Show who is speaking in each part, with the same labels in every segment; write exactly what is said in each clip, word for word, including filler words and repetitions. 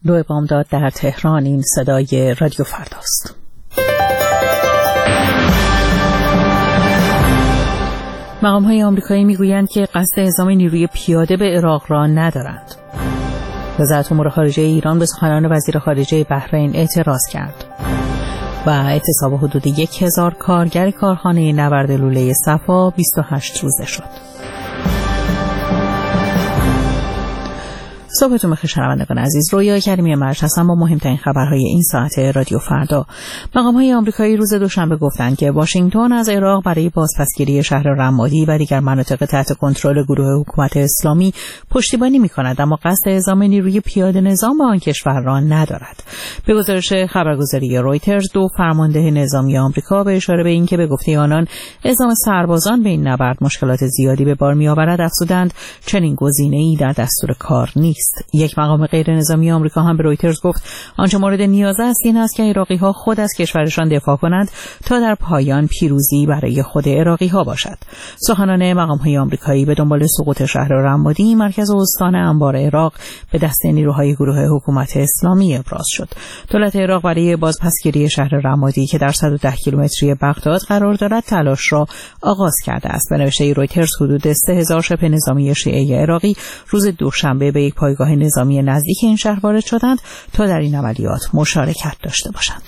Speaker 1: دو بامداد در تهران. این صدای رادیو فرداست. مقام‌های آمریکایی میگویند که قصد اعزام نیروی پیاده به عراق را ندارند. وزارت امور خارجه ایران به سخنان وزیر خارجه بحرین اعتراض کرد و اعتصاب حدود یک هزار کارگر کارخانه نورد لوله صفا بیست و هشت روزه شد. صبحتون بخیر شنوندگان عزیز، رویا کریمی مرج هستم با مهمترین خبرهای این ساعت رادیو فردا. مقام‌های آمریکایی روز دوشنبه گفتند که واشنگتن از عراق برای بازپسگیری شهر رمادی و دیگر مناطق تحت کنترل گروه حکومت اسلامی پشتیبانی می‌کند، اما قصد اعزام نیروی پیاده نظام به آن کشور را ندارد. به گزارش خبرگزاری رویترز، دو فرمانده نظامی آمریکا به اشاره به اینکه به گفته آنان اعزام سربازان به این نبرد مشکلات زیادی به بار می‌آورد افزودند چنین گزینه‌ای در دستور کار نیست. یک مقام غیر نظامی آمریکا هم به رویترز گفت آنچه مورد نیاز است این است که عراقی‌ها خود از کشورشان دفاع کنند تا در پایان پیروزی برای خود عراقی‌ها باشد. سخنان مقام‌های آمریکایی به دنبال سقوط شهر رمادی مرکز استان انبار عراق به دست نیروهای گروه حکومت اسلامی ابراز شد. دولت عراق برای بازپسگیری شهر رمادی که در صد و ده کیلومتری بغداد قرار دارد تلاش را آغاز کرده است. به نوشته رویترز حدود سه هزار شبه نظامی شیعه عراقی روز دوشنبه به یک پایگاه نظامی نزدیک این شهر وارد شدند تا در این عملیات مشارکت داشته باشند.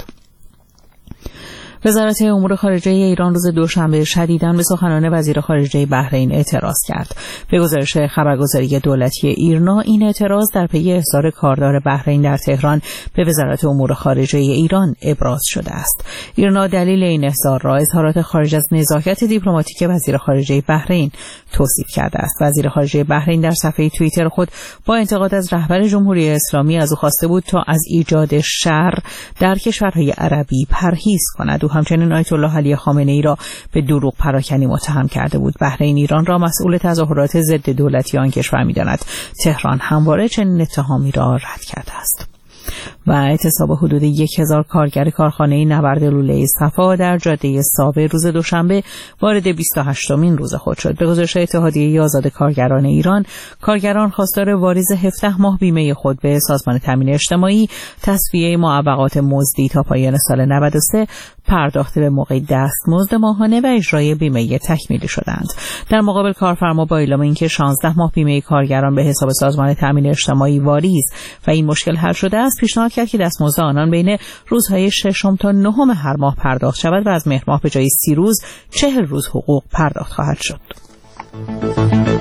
Speaker 1: وزارت امور خارجه ایران روز دوشنبه شدیداً به سخنان وزیر خارجه بحرین اعتراض کرد. به گزارش خبرگزاری دولتی ایرنا، این اعتراض در پی احضار کاردار بحرین در تهران به وزارت امور خارجه ایران ابراز شده است. ایرنا دلیل این احضار را اظهارات خارج از نزاکت دیپلماتیک وزیر خارجه بحرین توصیف کرده است. وزیر خارجه بحرین در صفحه توییتر خود با انتقاد از رهبر جمهوری اسلامی از او خواسته بود تا از ایجاد شر در کشورهای عربی پرهیز کند. او همچنین آیت الله علی خامنه ای را به دروغ پراکنی متهم کرده بود. بحرین ایران را مسئول تظاهرات ضد دولتی آن کشور می‌داند. تهران همواره چنین اتهامی را رد کرده است. و اعتصاب حدود یک هزار کارگر کارخانه نورد لوله صفا در جاده ساوه روز دوشنبه وارد بیست و هشتمین روز خود شد. به گزارش اتحادیه آزاد کارگران ایران، کارگران خواستار واریز هفده ماه بیمه خود به سازمان تامین اجتماعی، تصفیه معوقات مزدی تا پایان سال نود و سه، پرداخت به موقع دستمزد ماهانه و اجرای بیمه تکمیلی شدند. در مقابل کارفرما با اعلام اینکه شانزده ماه بیمه کارگران به حساب سازمان تامین اجتماعی واریز و این مشکل حل شده است، پیشنهاد کرد که دستمزد آنان بین روزهای ششم تا نهم هر ماه پرداخت شود و از مهر ماه به جای سی روز چهل روز حقوق پرداخت خواهد شد.